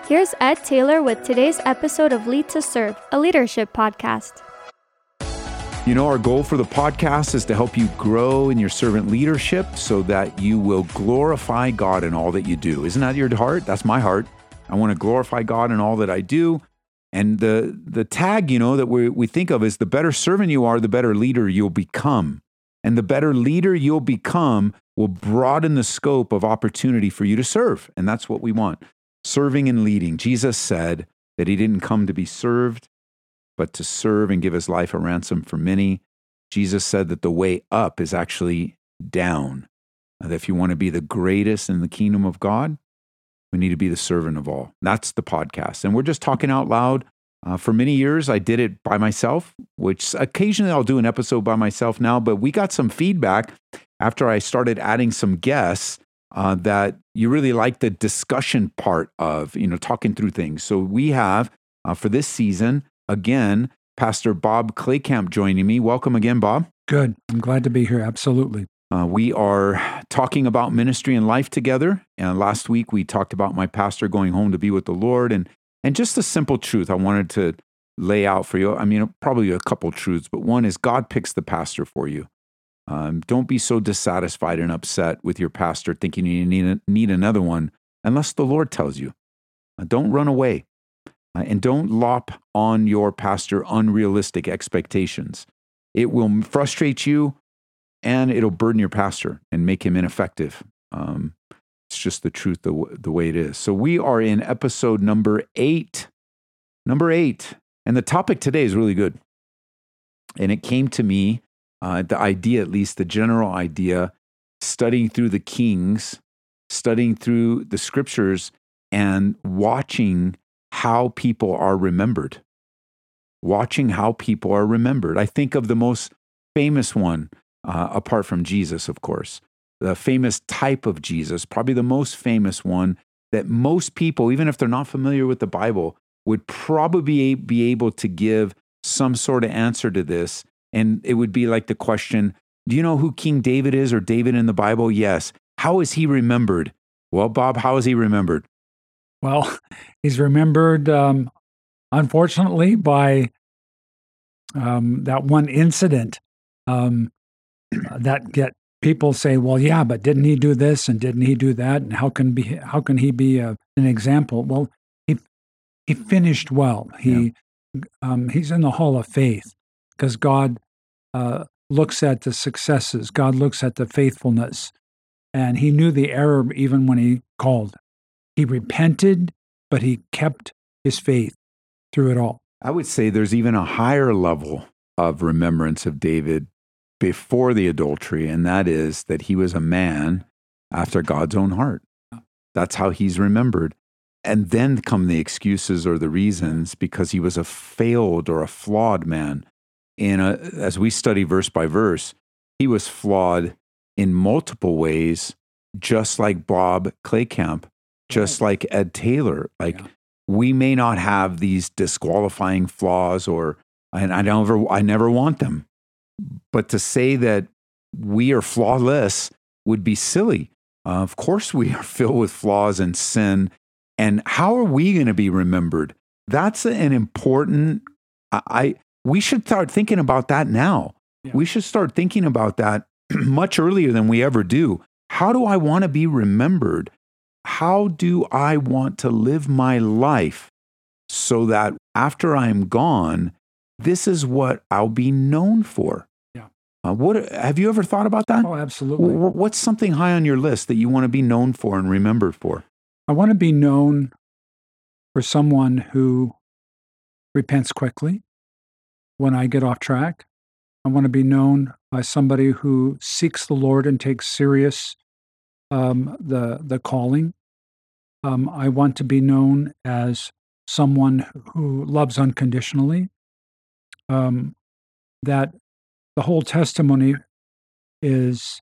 Here's Ed Taylor with today's episode of Lead to Serve, a leadership podcast. You know, our goal for the podcast is to help you grow in your servant leadership so that you will glorify God in all that you do. Isn't that your heart? That's my heart. I want to glorify God in all that I do. And the tag, that we think of is the better servant you are, the better leader you'll become. And the better leader you'll become will broaden the scope of opportunity for you to serve. And that's what we want. Serving and leading. Jesus said that he didn't come to be served, but to serve and give his life a ransom for many. Jesus said that the way up is actually down. That if you want to be the greatest in the kingdom of God, we need to be the servant of all. That's the podcast. And we're just talking out loud. For many years, I did it by myself, which occasionally I'll do an episode by myself now, but we got some feedback after I started adding some guests that you really like the discussion part of, talking through things. So we have, for this season, again, Pastor Bob Claycamp joining me. Welcome again, Bob. Good. I'm glad to be here. Absolutely. We are talking about ministry and life together. And last week we talked about my pastor going home to be with the Lord. And just a simple truth I wanted to lay out for you. I mean, probably a couple truths, but one is God picks the pastor for you. Don't be so dissatisfied and upset with your pastor thinking you need another one unless the Lord tells you. Don't run away. And don't lop on your pastor unrealistic expectations. It will frustrate you and it'll burden your pastor and make him ineffective. It's just the truth, the way it is. So we are in episode number 8. Number 8. And the topic today is really good. And it came to me, the idea, at least the general idea, studying through the Kings, studying through the scriptures, and watching how people are remembered. Watching how people are remembered. I think of the most famous one, apart from Jesus, of course. The famous type of Jesus, probably the most famous one that most people, even if they're not familiar with the Bible, would probably be able to give some sort of answer to this. And it would be like the question, do you know who King David is or David in the Bible? Yes. How is he remembered? Well, Bob, how is he remembered? Well, he's remembered, unfortunately, by that one incident that people say, well, yeah, but didn't he do this and didn't he do that? And how can he be an example? Well, he finished well. He's in the Hall of Faith because God looks at the successes. God looks at the faithfulness. And he knew the error even when he called. He repented, but he kept his faith through it all. I would say there's even a higher level of remembrance of David before the adultery, and that is that he was a man after God's own heart. That's how he's remembered. And then come the excuses or the reasons because he was a failed or a flawed man. As we study verse by verse, he was flawed in multiple ways, just like Bob Claycamp, just like Ed Taylor. We may not have these disqualifying flaws, and I never want them. But to say that we are flawless would be silly. Of course, we are filled with flaws and sin. And how are we going to be remembered? That's an important. We should start thinking about that now. Yeah. We should start thinking about that much earlier than we ever do. How do I want to be remembered? How do I want to live my life so that after I'm gone, this is what I'll be known for? Yeah. Have you ever thought about that? Oh, absolutely. What's something high on your list that you want to be known for and remembered for? I want to be known for someone who repents quickly when I get off track. I want to be known by somebody who seeks the Lord and takes serious the calling. I want to be known as someone who loves unconditionally. That the whole testimony is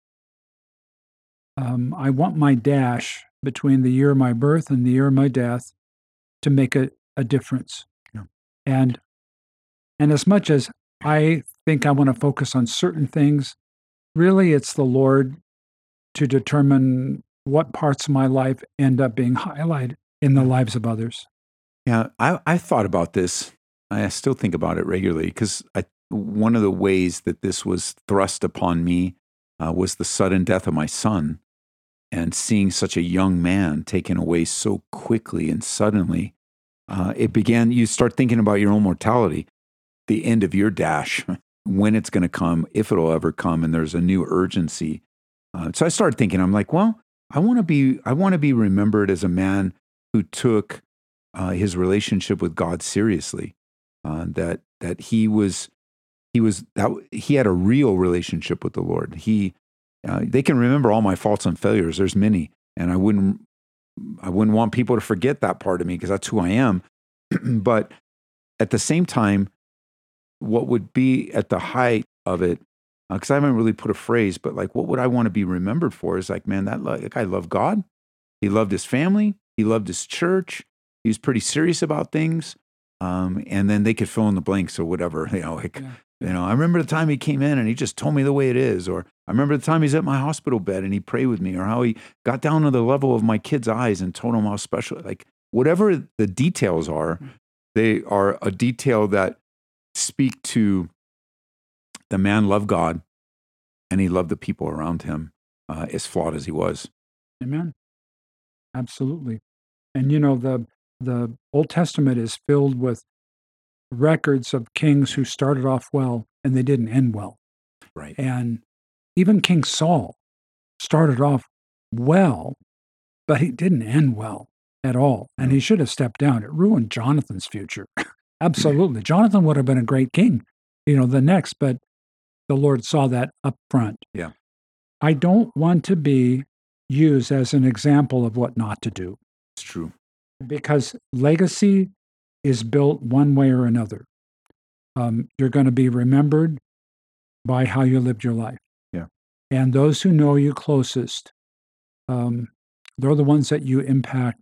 I want my dash between the year of my birth and the year of my death to make a difference. Yeah. And as much as I think I want to focus on certain things, really it's the Lord to determine what parts of my life end up being highlighted. in the lives of others. Yeah, I thought about this. I still think about it regularly because one of the ways that this was thrust upon me was the sudden death of my son, and seeing such a young man taken away so quickly and suddenly. You start thinking about your own mortality, the end of your dash, when it's going to come, if it'll ever come, and there's a new urgency. So I started thinking, I'm like, well, I want to be remembered as a man who took his relationship with God seriously. That he had a real relationship with the Lord. They can remember all my faults and failures. There's many, and I wouldn't want people to forget that part of me because that's who I am. But at the same time, what would be at the height of it, because I haven't really put a phrase, but like, what would I want to be remembered for is like, man, that guy loved God. He loved his family. He loved his church. He was pretty serious about things. And then they could fill in the blanks or whatever, I remember the time he came in and he just told me the way it is, or I remember the time he's at my hospital bed and he prayed with me, or how he got down to the level of my kid's eyes and told him how special, like whatever the details are, they are a detail that speak to the man loved God and he loved the people around him, as flawed as he was. Amen. Absolutely. And the Old Testament is filled with records of kings who started off well and they didn't end well. Right. And even King Saul started off well, but he didn't end well at all. And he should have stepped down. It ruined Jonathan's future. Absolutely. Jonathan would have been a great king, the next, but the Lord saw that up front. Yeah. I don't want to be used as an example of what not to do. It's true. Because legacy is built one way or another. You're going to be remembered by how you lived your life. Yeah. And those who know you closest, they're the ones that you impact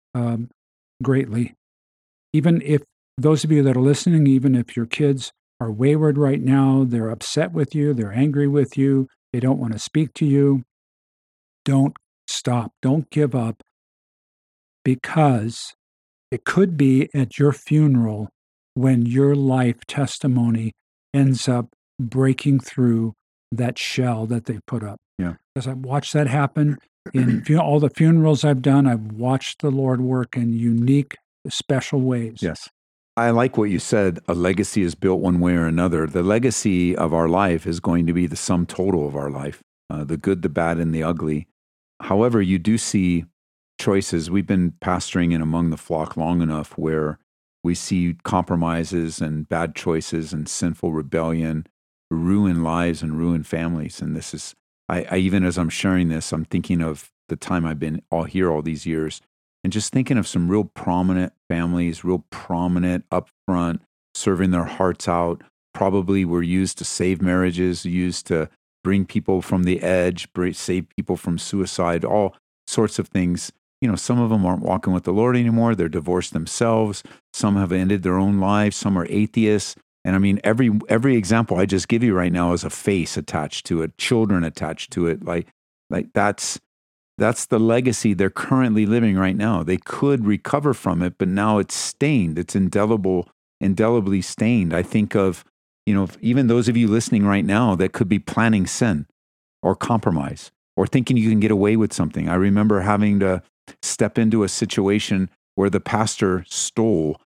greatly. Even if those of you that are listening, even if your kids are wayward right now, they're upset with you, they're angry with you, they don't want to speak to you, don't stop. Don't give up, because it could be at your funeral when your life testimony ends up breaking through that shell that they put up. Yeah. Because I've watched that happen in all the funerals I've done. I've watched the Lord work in unique, special ways. Yes. I like what you said. A legacy is built one way or another. The legacy of our life is going to be the sum total of our life, the good, the bad, and the ugly. However, you do see choices. We've been pastoring in among the flock long enough where we see compromises and bad choices and sinful rebellion ruin lives and ruin families. And this is, I even as I'm sharing this, I'm thinking of the time I've been all these years, and just thinking of some real prominent families, real prominent up front, serving their hearts out, probably were used to save marriages, used to bring people from the edge, save people from suicide, all sorts of things. Some of them aren't walking with the Lord anymore. They're divorced themselves. Some have ended their own lives. Some are atheists. And I mean, every example I just give you right now is a face attached to it, children attached to it. Like that's the legacy they're currently living right now. They could recover from it, but now it's stained. It's indelibly stained. I think of, even those of you listening right now that could be planning sin or compromise or thinking you can get away with something. I remember having to step into a situation where the pastor stole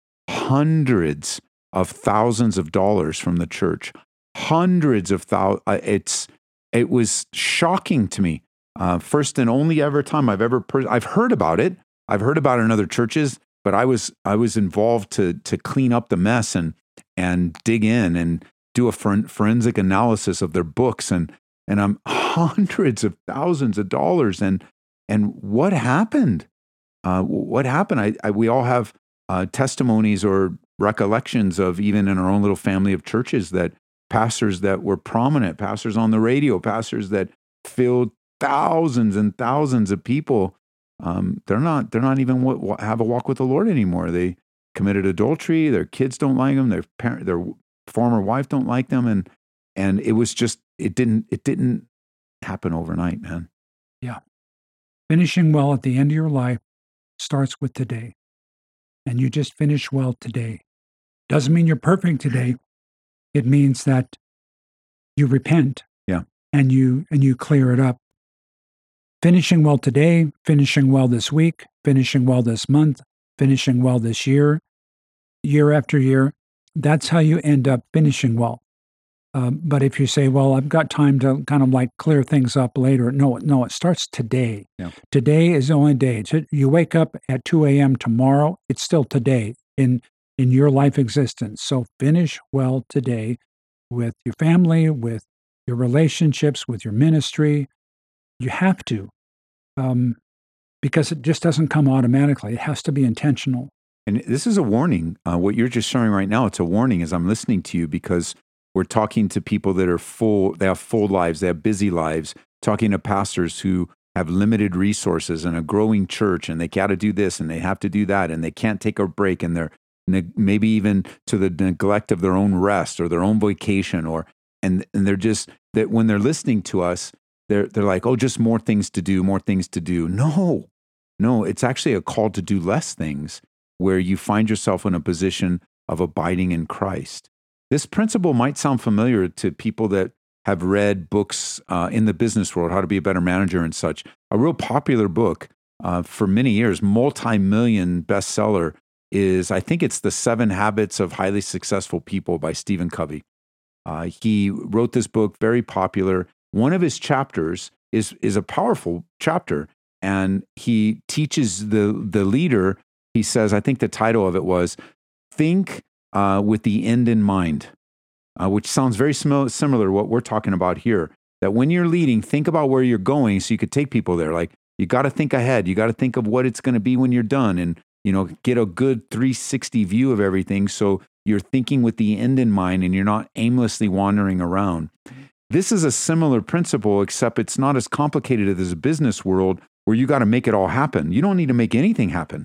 hundreds of thousands of dollars from the church. Hundreds of thousands. It was shocking to me. First and only ever time I've heard about it. I've heard about it in other churches, but I was involved to clean up the mess and dig in and do a forensic analysis of their books, and I'm hundreds of thousands of dollars. And what happened? What happened? We all have testimonies or recollections of, even in our own little family of churches, that pastors that were prominent, pastors on the radio, pastors that filled thousands and thousands of people. They're not even have a walk with the Lord anymore. They committed adultery. Their kids don't like them. Their former wife don't like them. And it was just, it didn't happen overnight, man. Yeah. Finishing well at the end of your life starts with today. And you just finish well today. Doesn't mean you're perfect today. It means that you repent. Yeah. And you clear it up. Finishing well today, finishing well this week, finishing well this month, finishing well this year after year. That's how you end up finishing well. But if you say, well, I've got time to kind of like clear things up later. No, it starts today. Yeah. Today is the only day. You wake up at 2 a.m. tomorrow, it's still today in your life existence. So finish well today with your family, with your relationships, with your ministry. You have to, because it just doesn't come automatically. It has to be intentional. And this is a warning. What you're just sharing right now, it's a warning as I'm listening to you, because we're talking to people that are full, they have full lives, they have busy lives, talking to pastors who have limited resources and a growing church, and they got to do this and they have to do that, and they can't take a break, and they're maybe even to the neglect of their own rest or their own vacation, and they're just, that when they're listening to us, they're like, oh, just more things to do, more things to do. No, it's actually a call to do less things, where you find yourself in a position of abiding in Christ. This principle might sound familiar to people that have read books in the business world, How to Be a Better Manager and such. A real popular book for many years, multi-million bestseller, is, I think it's The 7 Habits of Highly Successful People by Stephen Covey. He wrote this book, very popular. One of his chapters is a powerful chapter, and he teaches the leader. He says, I think the title of it was, Think with the End in Mind, which sounds very similar to what we're talking about here. That when you're leading, think about where you're going so you could take people there. Like, you got to think ahead. You got to think of what it's going to be when you're done, and get a good 360 view of everything, so you're thinking with the end in mind and you're not aimlessly wandering around. This is a similar principle, except it's not as complicated as a business world where you got to make it all happen. You don't need to make anything happen.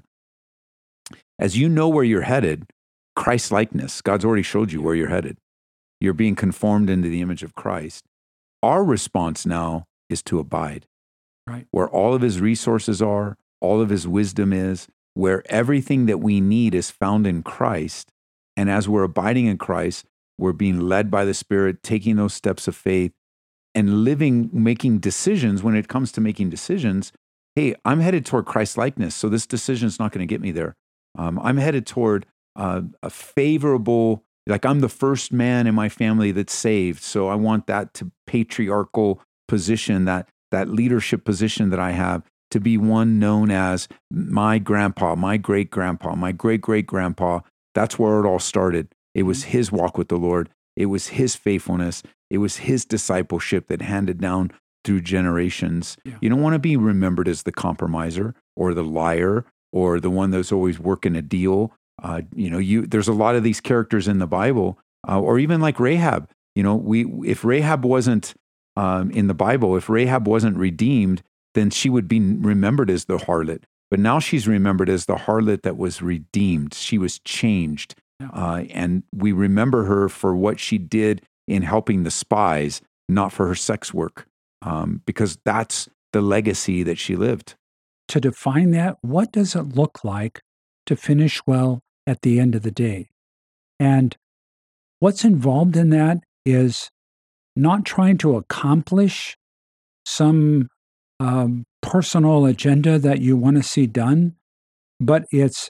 As you know where you're headed, Christ-likeness, God's already showed you where you're headed. You're being conformed into the image of Christ. Our response now is to abide. Right. Where all of his resources are, all of his wisdom is, where everything that we need is found in Christ. And as we're abiding in Christ, we're being led by the Spirit, taking those steps of faith and making decisions. When it comes to making decisions, hey, I'm headed toward Christ-likeness, so this decision is not going to get me there. I'm headed toward a favorable, like, I'm the first man in my family that's saved, so I want that patriarchal position, that leadership position that I have, to be one known as my grandpa, my great-grandpa, my great-great-grandpa. That's where it all started. It was his walk with the Lord. It was his faithfulness. It was his discipleship that handed down through generations. Yeah. You don't want to be remembered as the compromiser or the liar or the one that's always working a deal. There's a lot of these characters in the Bible, or even like Rahab. If Rahab wasn't in the Bible, if Rahab wasn't redeemed, then she would be remembered as the harlot. But now she's remembered as the harlot that was redeemed. She was changed. And we remember her for what she did in helping the spies, not for her sex work, because that's the legacy that she lived. To define that, what does it look like to finish well at the end of the day? And what's involved in that is not trying to accomplish some personal agenda that you want to see done, but it's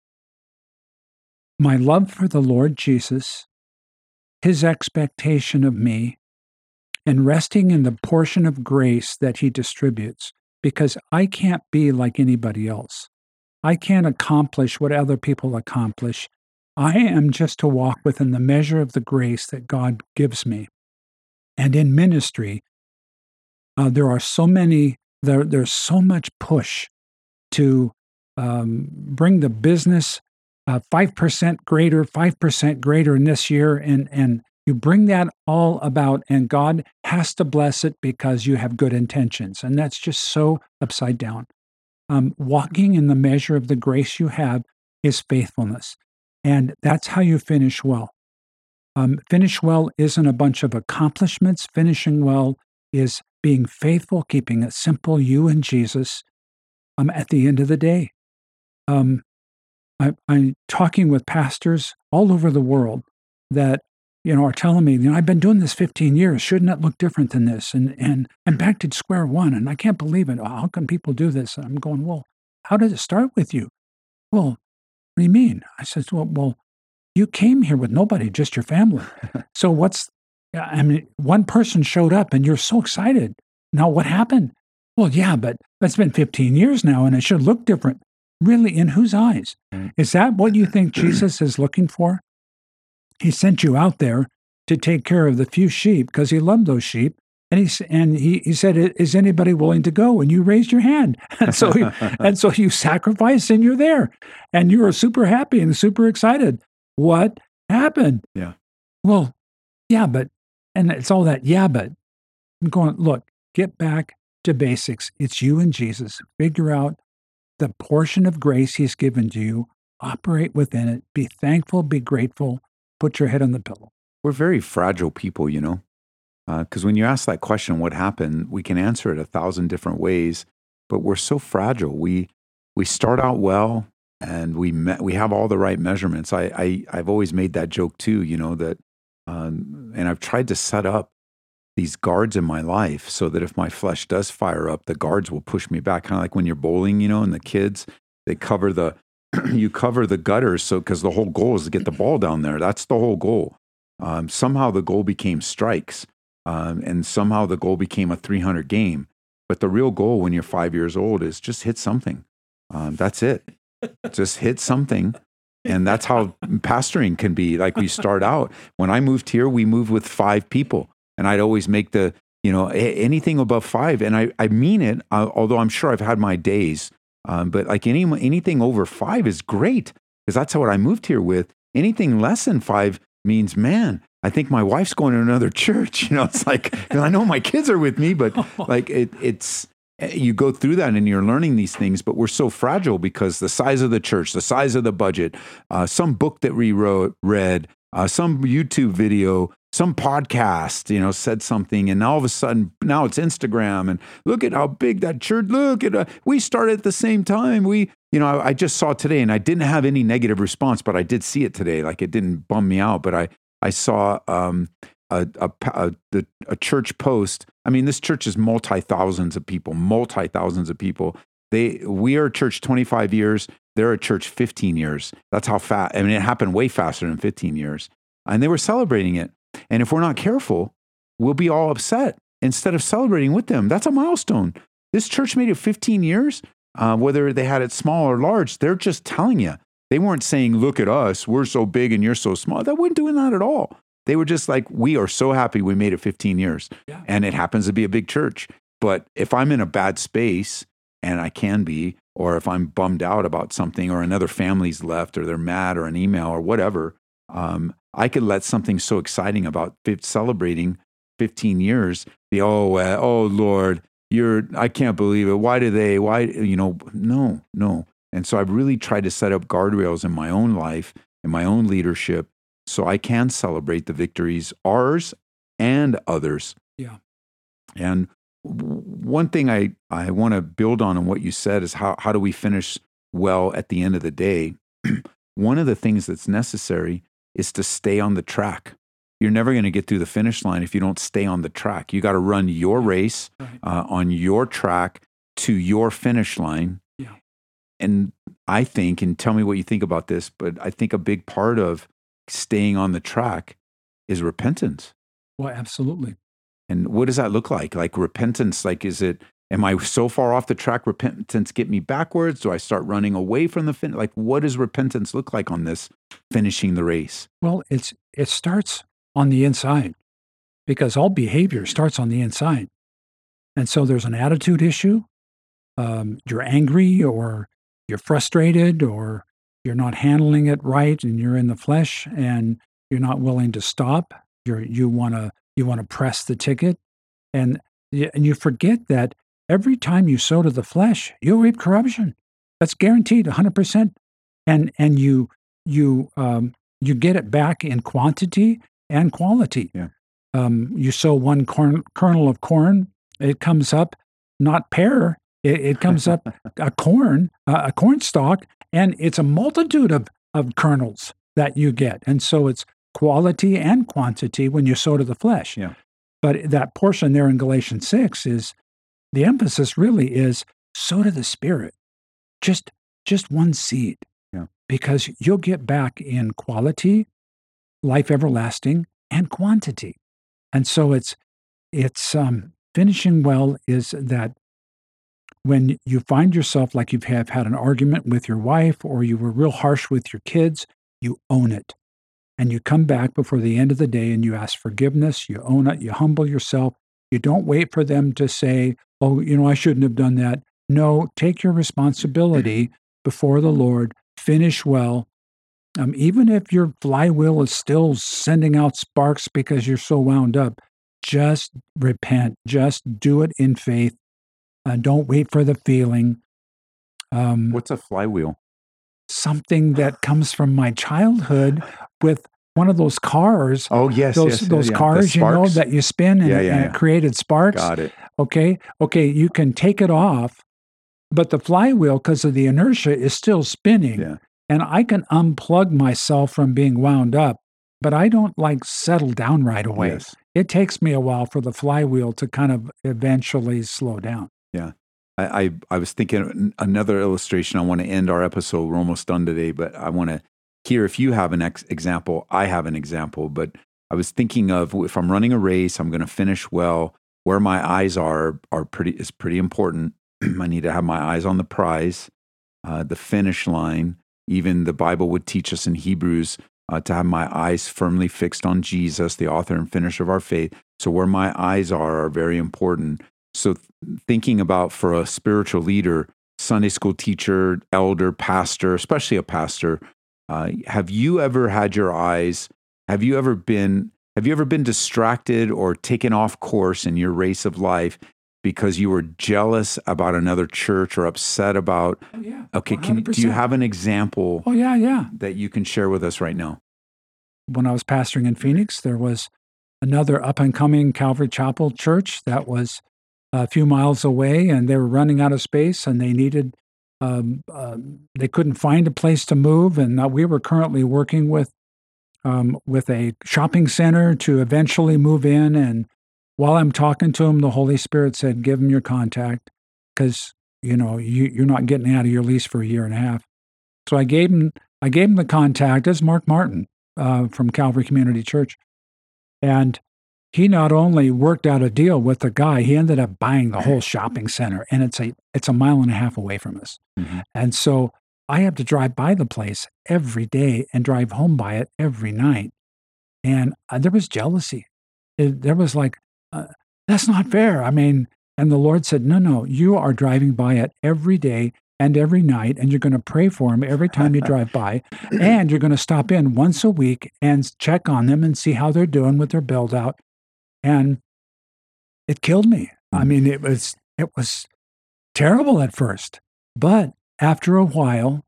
my love for the Lord Jesus, his expectation of me, and resting in the portion of grace that he distributes, because I can't be like anybody else. I can't accomplish what other people accomplish. I am just to walk within the measure of the grace that God gives me. And in ministry, there's so much push to bring the business 5% greater in this year, and you bring that all about, and God has to bless it because you have good intentions. And that's just so upside down. Walking in the measure of the grace you have is faithfulness. And that's how you finish well. Finish well isn't a bunch of accomplishments. Finishing well is being faithful, keeping it simple, you and Jesus, at the end of the day. I'm talking with pastors all over the world that are telling me, I've been doing this 15 years. Shouldn't it look different than this? And I'm back to square one, and I can't believe it. How can people do this? And I'm going, well, how did it start with you? Well, what do you mean? I said, well, you came here with nobody, just your family. So one person showed up, and you're so excited. Now, what happened? Well, yeah, but that's been 15 years now, and it should look different. Really, in whose eyes? Is that what you think Jesus is looking for? He sent you out there to take care of the few sheep because he loved those sheep. And he said, is anybody willing to go? And you raised your hand. And so you sacrificed and you're there. And you are super happy and super excited. What happened? Yeah. Well, yeah, but, and it's all that, yeah, but. I'm going, look, get back to basics. It's you and Jesus. Figure out the portion of grace he's given to you. Operate within it. Be thankful, be grateful. Put your head on the pillow. We're very fragile people, because when you ask that question, what happened, we can answer it 1,000 different ways, but we're so fragile. We start out well, and we have all the right measurements. I've always made that joke too, that, and I've tried to set up these guards in my life so that if my flesh does fire up, the guards will push me back. Kind of like when you're bowling, and the kids, they cover you cover the gutters, because the whole goal is to get the ball down there. That's the whole goal. Somehow the goal became strikes, and somehow the goal became a 300 game. But the real goal when you're 5 years old is just hit something. That's it. Just hit something. And that's how pastoring can be. Like we start out. When I moved here, we moved with 5 people. And I'd always make anything above 5. And I mean it, although I'm sure I've had my days. But like anything over 5 is great, because that's what I moved here with. Anything less than 5 means, man, I think my wife's going to another church. It's like, I know my kids are with me, but like it's, you go through that and you're learning these things, but we're so fragile because the size of the church, the size of the budget, some book that we read, some YouTube video, some podcast, said something, and all of a sudden, now it's Instagram, and look at how big that church, we started at the same time. I just saw today, and I didn't have any negative response, but I did see it today. Like, it didn't bum me out, but I saw a church post. I mean, this church is multi-thousands of people. We are a church 25 years. They're a church 15 years. That's how fast. I mean, it happened way faster than 15 years. And they were celebrating it. And if we're not careful, we'll be all upset instead of celebrating with them. That's a milestone. This church made it 15 years, whether they had it small or large. They're just telling you. They weren't saying, look at us, we're so big and you're so small. They weren't doing that at all. They were just like, we are so happy we made it 15 years. Yeah. And it happens to be a big church. But if I'm in a bad space, and I can be, or if I'm bummed out about something, or another family's left, or they're mad, or an email, or whatever, I could let something so exciting about celebrating 15 years be, oh Lord, I can't believe it. Why, no. And so I've really tried to set up guardrails in my own life, in my own leadership, so I can celebrate the victories, ours and others. Yeah. And one thing I want to build on what you said is how do we finish well at the end of the day? One of the things that's necessary is to stay on the track. You're never going to get through the finish line if you don't stay on the track. You got to run your race on your track to your finish line. Yeah. And I think, and tell me what you think about this, but I think a big part of staying on the track is repentance. Well, absolutely. And what does that look like? Like repentance, am I so far off the track, repentance get me backwards? Do I start running away from the finish? Like, what does repentance look like on this finishing the race? Well, it starts on the inside, because all behavior starts on the inside. And so there's an attitude issue. You're angry, or you're frustrated, or you're not handling it right, and you're in the flesh, and you're not willing to stop. You want to press the ticket, and you forget that every time you sow to the flesh, you'll reap corruption. That's guaranteed, 100%. And you get it back in quantity and quality. Yeah. You sow one kernel of corn, it comes up not pear, it comes up a corn stalk, And it's a multitude of kernels that you get. And so it's quality and quantity when you sow to the flesh. Yeah. But that portion there in Galatians 6 is the emphasis really is sow to the Spirit. Just one seed. Yeah. Because you'll get back in quality, life everlasting, and quantity. And so it's finishing well is that when you find yourself like you have had an argument with your wife or you were real harsh with your kids, you own it. And you come back before the end of the day and you ask forgiveness, you own it, you humble yourself. You don't wait for them to say, oh, I shouldn't have done that. No, take your responsibility before the Lord, finish well. Even if your flywheel is still sending out sparks because you're so wound up, just repent. Just do it in faith. Don't wait for the feeling. What's a flywheel? Something that comes from my childhood with one of those cars. Oh, yes. Those cars, that you spin and it created sparks. Got it. Okay, you can take it off, but the flywheel, because of the inertia, is still spinning. Yeah. And I can unplug myself from being wound up, but I don't settle down right away. Yes. It takes me a while for the flywheel to kind of eventually slow down. Yeah. I was thinking another illustration. I want to end our episode. We're almost done today, but I want to hear if you have an example. I have an example, but I was thinking of if I'm running a race, I'm going to finish well. Where my eyes are pretty important. I need to have my eyes on the prize, the finish line. Even the Bible would teach us in Hebrews to have my eyes firmly fixed on Jesus, the author and finisher of our faith. So where my eyes are very important. So thinking about for a spiritual leader, Sunday school teacher, elder, pastor, especially a pastor, have you ever had your eyes, have you ever been distracted or taken off course in your race of life because you were jealous about another church or upset about? Oh, yeah. Okay, do you have an example? Oh, yeah. That you can share with us right now? When I was pastoring in Phoenix, there was another up-and-coming Calvary Chapel church that was a few miles away, and they were running out of space, and they needed, they couldn't find a place to move, and we were currently working with a shopping center to eventually move in. And while I'm talking to him, the Holy Spirit said, "Give him your contact, because you're not getting out of your lease for a year and a half." So I gave him the contact. It's Mark Martin from Calvary Community Church, and he not only worked out a deal with the guy, he ended up buying the whole shopping center, and it's a mile and a half away from us. Mm-hmm. And so I have to drive by the place every day and drive home by it every night. And there was jealousy. There was that's not fair. And the Lord said, no, you are driving by it every day and every night, and you're going to pray for them every time you drive by, and you're going to stop in once a week and check on them and see how they're doing with their build out. And it killed me. It was terrible at first, but after a while,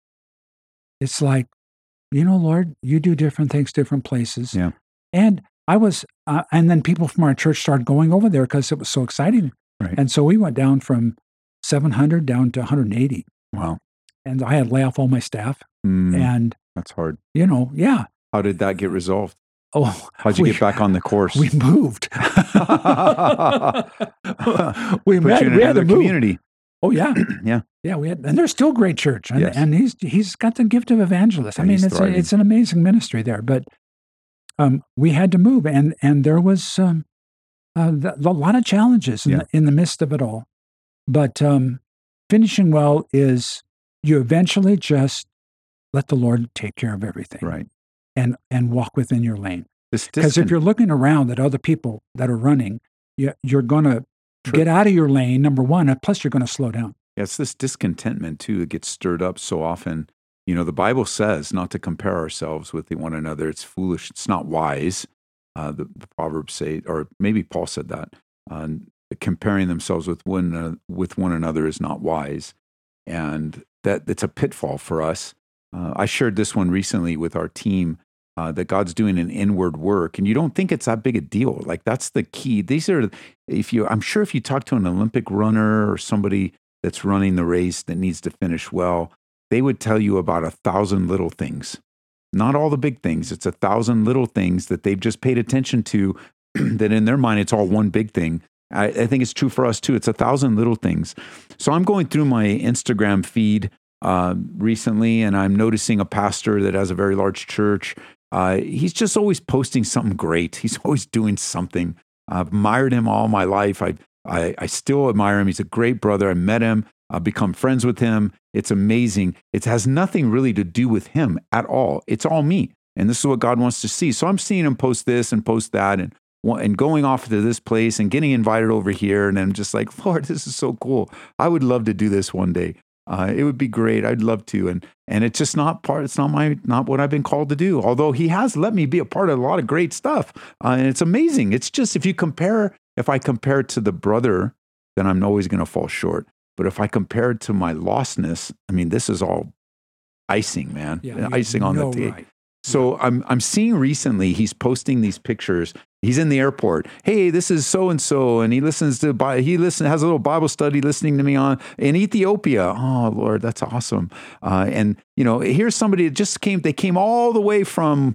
it's like, Lord, you do different things, different places. Yeah. And I was, and then people from our church started going over there because it was so exciting. Right. And so we went down from 700 down to 180. Wow. And I had to lay off all my staff. And that's hard. Yeah. How did that get resolved? Oh, how'd you get back on the course? We moved. We had another community. Oh yeah, yeah. We had, and they're still great church, and, yes. and he's got the gift of evangelist. It's an amazing ministry there. But we had to move, and there was a lot of challenges in the midst of it all. But finishing well is you eventually just let the Lord take care of everything, right? And walk within your lane. Because if you're looking around at other people that are running, you're going to get out of your lane, number one, and plus you're going to slow down. Yeah, it's this discontentment, too, that gets stirred up so often. The Bible says not to compare ourselves with one another. It's foolish. It's not wise. The Proverbs say, or maybe Paul said that, comparing themselves with one another is not wise. And that it's a pitfall for us. I shared this one recently with our team, that God's doing an inward work, and you don't think it's that big a deal. That's the key. I'm sure if you talk to an Olympic runner or somebody that's running the race that needs to finish well, they would tell you about 1,000 little things. Not all the big things. It's 1,000 little things that they've just paid attention to that in their mind, it's all one big thing. I think it's true for us too. It's 1,000 little things. So I'm going through my Instagram feed recently, and I'm noticing a pastor that has a very large church. He's just always posting something great. He's always doing something. I've admired him all my life. I still admire him. He's a great brother. I met him. I've become friends with him. It's amazing. It has nothing really to do with him at all. It's all me. And this is what God wants to see. So I'm seeing him post this and post that and going off to this place and getting invited over here. And I'm just like, Lord, this is so cool. I would love to do this one day. It would be great. I'd love to. And it's just not what I've been called to do. Although he has let me be a part of a lot of great stuff. And it's amazing. It's just, if I compare it to the brother, then I'm always going to fall short. But if I compare it to my lostness, I mean, this is all icing, man. Yeah, icing on the cake. Right. So I'm seeing recently he's posting these pictures. He's in the airport. Hey, this is so and so, and he has a little Bible study listening to me in Ethiopia. Oh Lord, that's awesome. And here's somebody that just came. They came all the way from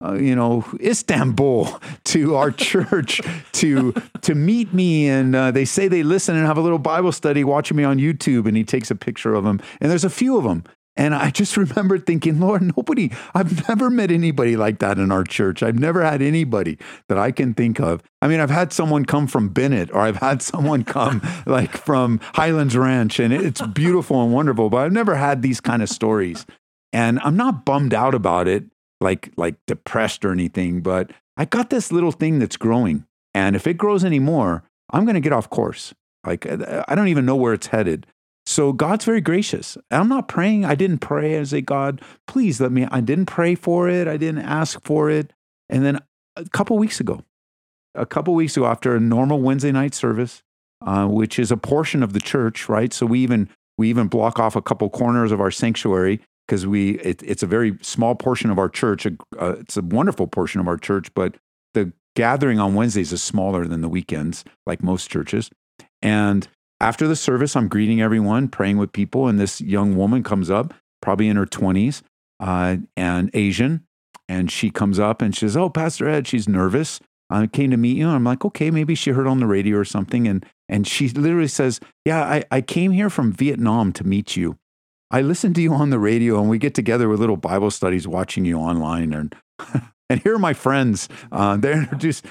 Istanbul to our church to meet me, and they say they listen and have a little Bible study watching me on YouTube. And he takes a picture of them, and there's a few of them. And I just remember thinking, Lord, I've never met anybody like that in our church. I've never had anybody that I can think of. I mean, I've had someone come from Bennett, or I've had someone come like from Highlands Ranch, and it's beautiful and wonderful, but I've never had these kind of stories. And I'm not bummed out about it, like depressed or anything, but I got this little thing that's growing. And if it grows anymore, I'm going to get off course. Like, I don't even know where it's headed. So God's very gracious. I'm not praying. I didn't pray and say, God, please let me. I didn't pray for it. I didn't ask for it. And then a couple weeks ago, after a normal Wednesday night service, which is a portion of the church, right? So we even block off a couple corners of our sanctuary because it's a very small portion of our church. It's a wonderful portion of our church, but the gathering on Wednesdays is smaller than the weekends, like most churches. And after the service, I'm greeting everyone, praying with people, and this young woman comes up, probably in her 20s, and Asian, and she comes up and she says, "Oh, Pastor Ed," she's nervous. I came to meet you. And I'm like, okay, maybe she heard on the radio or something. And she literally says, yeah, I came here from Vietnam to meet you. I listened to you on the radio, and we get together with little Bible studies watching you online. And here are my friends. They're introduced.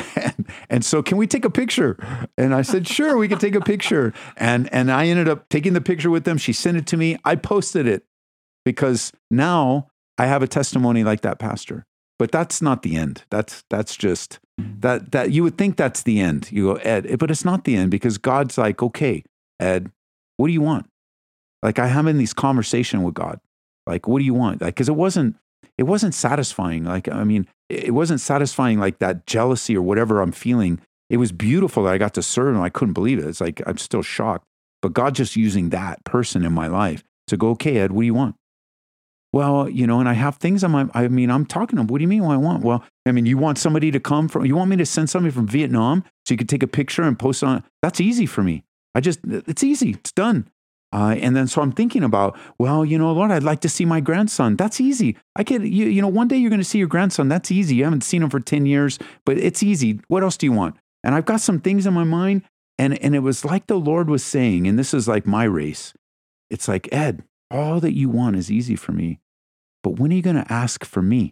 And so, can we take a picture? And I said, sure, we can take a picture. And I ended up taking the picture with them. She sent it to me. I posted it because now I have a testimony like that pastor. But that's not the end. That's just that you would think that's the end. You go, Ed, but it's not the end, because God's like, okay, Ed, what do you want? Like, I'm having these conversation with God. Like, what do you want? Like, because it wasn't satisfying. Like, I mean, it wasn't satisfying like that jealousy or whatever I'm feeling. It was beautiful that I got to serve him. I couldn't believe it. It's like, I'm still shocked. But God just using that person in my life to go, okay, Ed, what do you want? Well, and I have things I'm talking to him. What do you mean what I want? Well, I mean, you want somebody to you want me to send somebody from Vietnam so you could take a picture and post on it? That's easy for me. It's easy. It's done. And then, so I'm thinking about, well, Lord, I'd like to see my grandson. That's easy. I could, one day you're going to see your grandson. That's easy. You haven't seen him for 10 years, but it's easy. What else do you want? And I've got some things in my mind, and it was like the Lord was saying, and this is like my race. It's like, Ed, all that you want is easy for me, but when are you going to ask for me?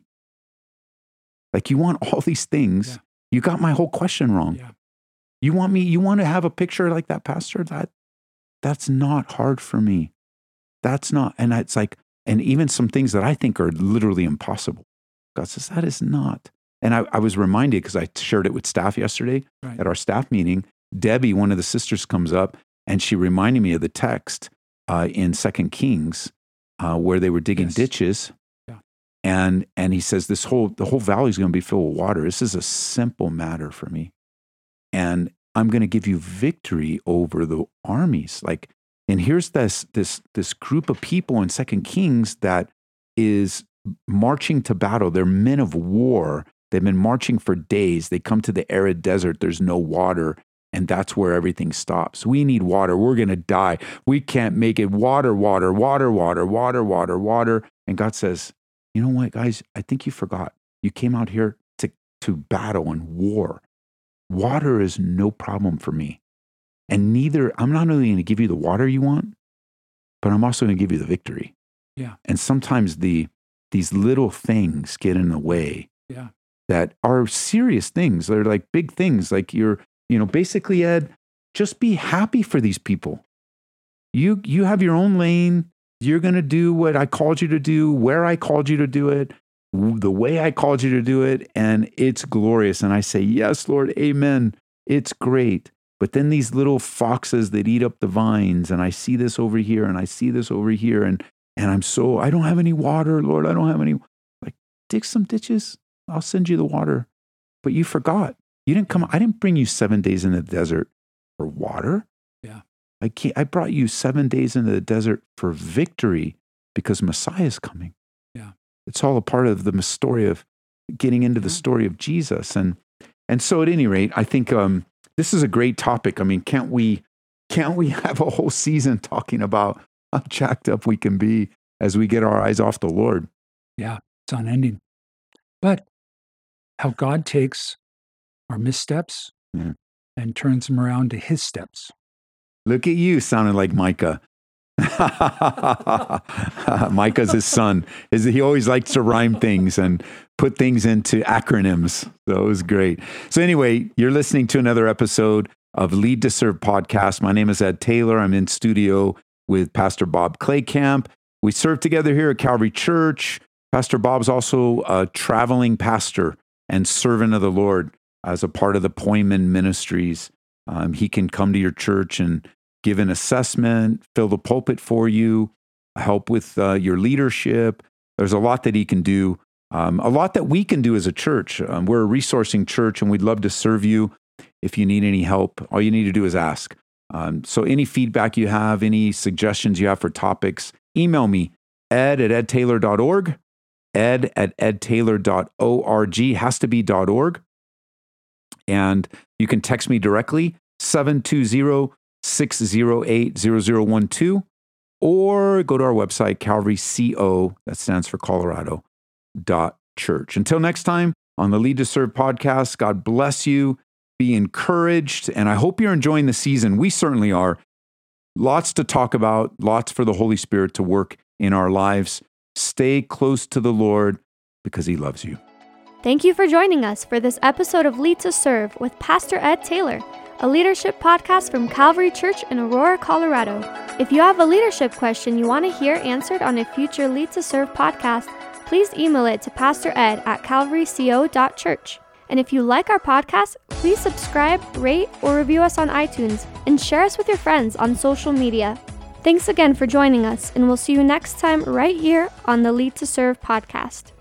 Like, you want all these things. Yeah. You got my whole question wrong. Yeah. You want to have a picture like that, Pastor? That's not hard for me. That's not, and it's like, and even some things that I think are literally impossible. God says, that is not. And I was reminded, because I shared it with staff yesterday at our staff meeting. Debbie, one of the sisters, comes up and she reminded me of the text in 2 Kings where they were digging ditches. Yeah. And he says, the whole valley is going to be filled with water. This is a simple matter for me. And I'm going to give you victory over the armies. Like, and here's this group of people in 2 Kings that is marching to battle. They're men of war. They've been marching for days. They come to the arid desert. There's no water. And that's where everything stops. We need water. We're going to die. We can't make it. Water, water, water, water, water, water, water. And God says, you know what, guys? I think you forgot. You came out here to battle and war. Water is no problem for me. And I'm not only going to give you the water you want, but I'm also going to give you the victory. Yeah. And sometimes these little things get in the way. Yeah. That are serious things. They're like big things. Like basically, Ed, just be happy for these people. You have your own lane. You're going to do what I called you to do, where I called you to do it, the way I called you to do it. And it's glorious. And I say, yes, Lord, amen. It's great. But then these little foxes that eat up the vines, and I see this over here, and I see this over here, and I don't have any water, Lord. I don't have any. Like, dig some ditches. I'll send you the water. But you forgot. You didn't come. I didn't bring you 7 days in the desert for water. Yeah. I brought you 7 days into the desert for victory because Messiah is coming. Yeah. It's all a part of the story of getting into the story of Jesus. And so at any rate, I think this is a great topic. I mean, can't we have a whole season talking about how jacked up we can be as we get our eyes off the Lord? Yeah, it's unending. But how God takes our missteps and turns them around to his steps. Look at you sounding like Micah. Micah's his son. He always likes to rhyme things and put things into acronyms. So it was great. So anyway, you're listening to another episode of Lead to Serve podcast. My name is Ed Taylor. I'm in studio with Pastor Bob Claycamp. We serve together here at Calvary Church. Pastor Bob's also a traveling pastor and servant of the Lord as a part of the Poimen Ministries. He can come to your church and give an assessment, fill the pulpit for you, help with your leadership. There's a lot that he can do, a lot that we can do as a church. We're a resourcing church, and we'd love to serve you. If you need any help, all you need to do is ask. So any feedback you have, any suggestions you have for topics, email me, ed@edtaylor.org, ed@edtaylor.org, has to be .org. And you can text me directly, 720-608-0012, or go to our website, CalvaryCO, that stands for Colorado, .church. Until next time on the Lead to Serve podcast, God bless you, be encouraged, and I hope you're enjoying the season. We certainly are. Lots to talk about, lots for the Holy Spirit to work in our lives. Stay close to the Lord because he loves you. Thank you for joining us for this episode of Lead to Serve with Pastor Ed Taylor, a leadership podcast from Calvary Church in Aurora, Colorado. If you have a leadership question you want to hear answered on a future Lead to Serve podcast, please email it to pastored@calvaryco.church. And if you like our podcast, please subscribe, rate, or review us on iTunes, and share us with your friends on social media. Thanks again for joining us, and we'll see you next time right here on the Lead to Serve podcast.